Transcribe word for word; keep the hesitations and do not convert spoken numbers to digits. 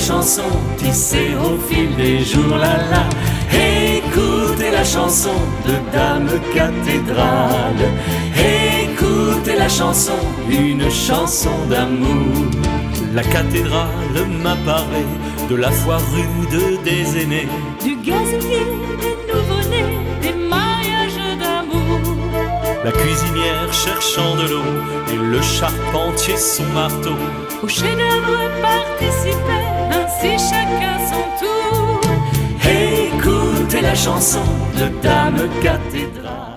chanson tissée au fil des jours, la la. Écoutez la chanson de Dame Cathédrale. Écoutez la chanson, une chanson d'amour. La cathédrale m'apparaît de la foi rude des aînés, du gazinier, des nouveau-nés, des mariages d'amour. La cuisinière cherchant de l'eau et le charpentier son marteau. Au chef-d'œuvre participer, ainsi chacun son tour. Écoutez la chanson de Dame Cathédrale.